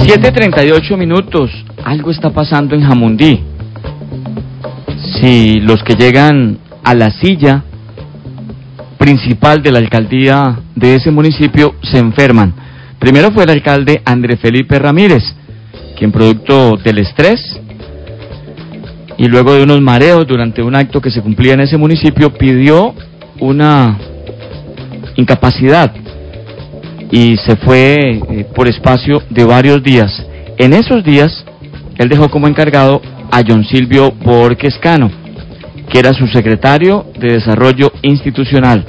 7:38. Algo está pasando en Jamundí. Si los que llegan a la silla principal de la alcaldía de ese municipio se enferman. Primero fue el alcalde Andrés Felipe Ramírez, quien producto del estrés y luego de unos mareos durante un acto que se cumplía en ese municipio, pidió una incapacidad y se fue por espacio de varios días. En esos días, él dejó como encargado a John Silvio Borges Cano, que era su secretario de Desarrollo Institucional.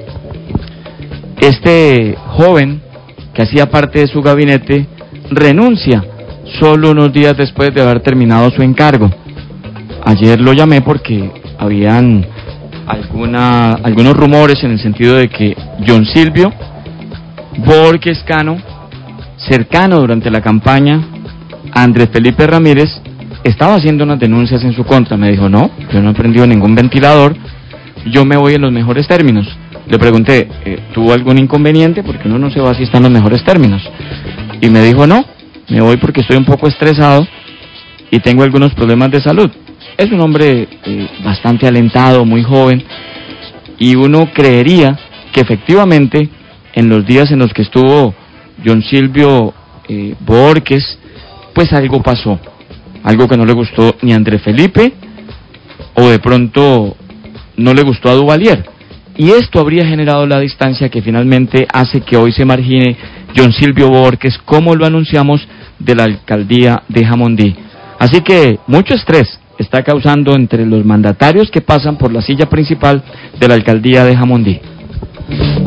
Este joven, que hacía parte de su gabinete, renuncia solo unos días después de haber terminado su encargo. Ayer lo llamé porque habían algunos rumores en el sentido de que John Silvio Borges Cano, cercano durante la campaña a Andrés Felipe Ramírez, estaba haciendo unas denuncias en su contra. Me dijo, no, yo no he prendido ningún ventilador, yo me voy en los mejores términos. Le pregunté, ¿tuvo algún inconveniente? Porque uno no se va si está en los mejores términos. Y me dijo, no, me voy porque estoy un poco estresado y tengo algunos problemas de salud. Es un hombre bastante alentado, muy joven, y uno creería que efectivamente en los días en los que estuvo John Silvio Borges, pues algo pasó, algo que no le gustó ni a Andrés Felipe, o de pronto no le gustó a Duvalier, y esto habría generado la distancia que finalmente hace que hoy se margine John Silvio Borges, como lo anunciamos, de la alcaldía de Jamundí. Así que mucho estrés está causando entre los mandatarios que pasan por la silla principal de la alcaldía de Jamundí.